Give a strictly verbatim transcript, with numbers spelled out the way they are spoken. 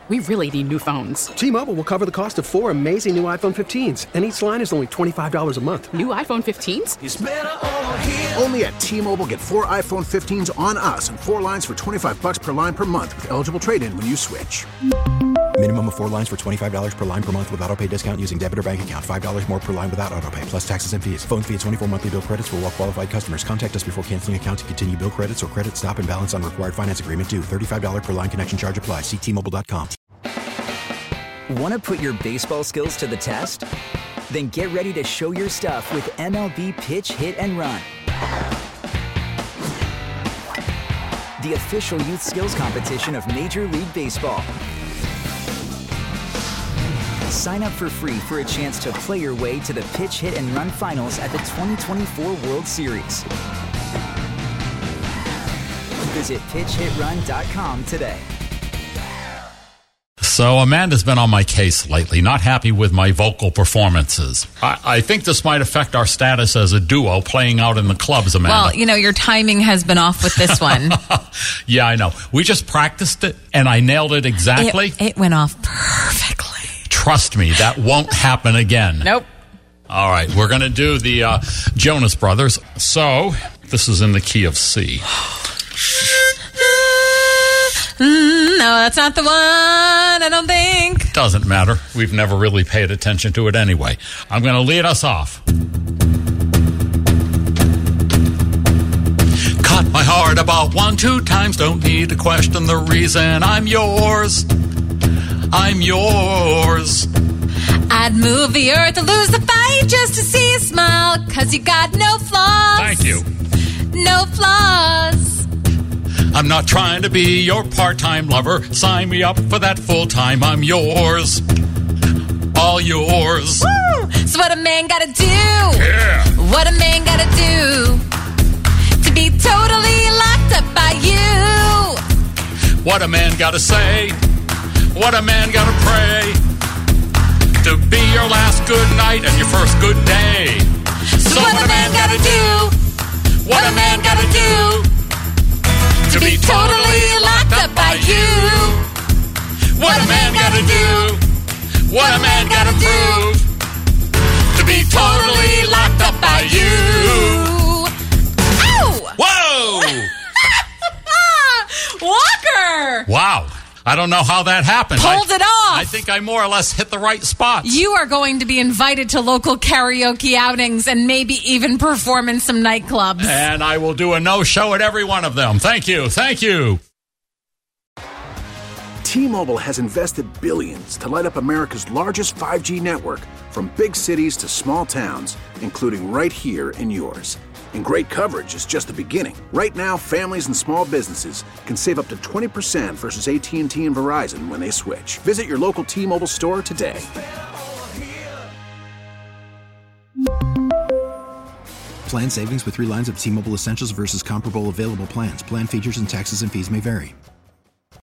We really need new phones. T-Mobile will cover the cost of four amazing new iPhone fifteens, and each line is only twenty-five dollars a month. New iPhone fifteens? It's better over here. Only at T-Mobile, get four iPhone fifteens on us and four lines for twenty-five dollars per line per month with eligible trade-in when you switch. Minimum of four lines for twenty-five dollars per line per month with autopay discount using debit or bank account. five dollars more per line without autopay, plus taxes and fees. Phone fee at twenty-four monthly bill credits for well-qualified customers. Contact us before canceling account to continue bill credits or credit stop and balance on required finance agreement due. thirty-five dollars per line connection charge applies. See T Mobile dot com. Want to put your baseball skills to the test? Then get ready to show your stuff with M L B Pitch, Hit, and Run. The official youth skills competition of Major League Baseball. Sign up for free for a chance to play your way to the Pitch, Hit, and Run finals at the twenty twenty-four World Series. Visit pitch hit run dot com today. So Amanda's been on my case lately, not happy with my vocal performances. I, I think this might affect our status as a duo playing out in the clubs, Amanda. Well, you know, your timing has been off with this one. Yeah, I know. We just practiced it, and I nailed it exactly. It, it went off perfectly. Trust me, that won't happen again. Nope. All right, we're going to do the uh, Jonas Brothers. So, this is in the key of C. Mm, no, that's not the one, I don't think. Doesn't matter. We've never really paid attention to it anyway. I'm going to lead us off. Cut my heart about one, two times. Don't need to question the reason. I'm yours. I'm yours. I'd move the earth to lose the fight just to see you smile, cause you got no flaws. Thank you. No flaws. I'm not trying to be your part-time lover. Sign me up for that full-time. I'm yours. All yours. Woo! So what a man gotta do? Yeah. What a man gotta do to be totally locked up by you? What a man gotta say? What a man gotta pray to be your last good night and your first good day. So, so what, what a man gotta do? What a man gotta do to be totally locked up by you? What a man gotta do? What a man gotta prove to be totally locked up by you? Ow! Whoa! Walker! Wow. I don't know how that happened. Pulled I, it off. I think I more or less hit the right spot. You are going to be invited to local karaoke outings and maybe even perform in some nightclubs. And I will do a no-show at every one of them. Thank you. Thank you. T-Mobile has invested billions to light up America's largest five G network, from big cities to small towns, including right here in yours. And great coverage is just the beginning. Right now, families and small businesses can save up to twenty percent versus A T and T and Verizon when they switch. Visit your local T-Mobile store today. Plan savings with three lines of T-Mobile Essentials versus comparable available plans. Plan features and taxes and fees may vary.